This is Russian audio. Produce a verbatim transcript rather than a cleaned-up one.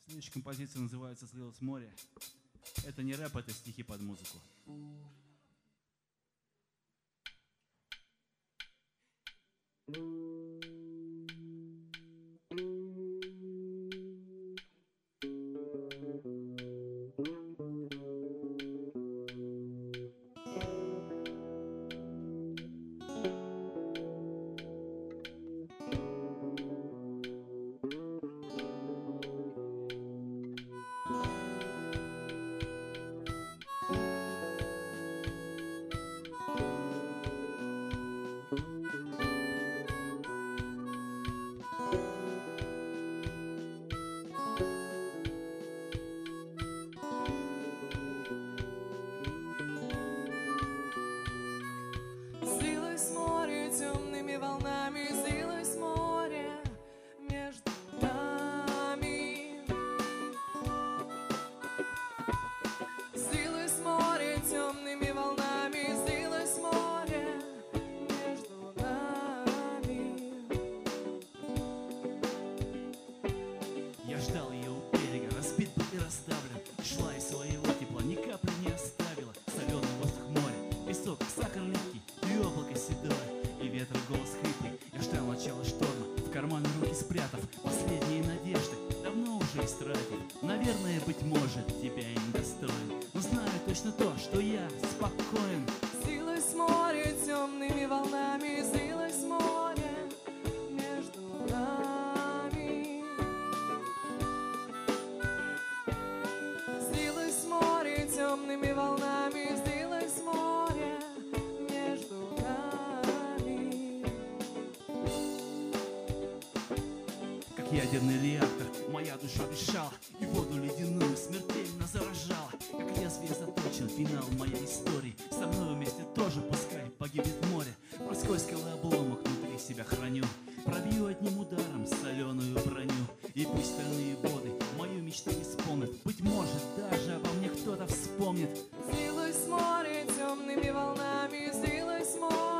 Следующая композиция называется «Слилось море». Это не рэп, это стихи под музыку. Ядерный реактор, моя душа дышала, и воду ледяную смертельно заражала. Как лезвие заточен финал моей истории. Со мной вместе тоже пускай погибнет море. Морской скалы обломок внутри себя храню. Пробью одним ударом соленую броню. И пусть стальные воды мою мечту исполнят. Быть может, даже обо мне кто-то вспомнит. Злилось море темными волнами, злилось море.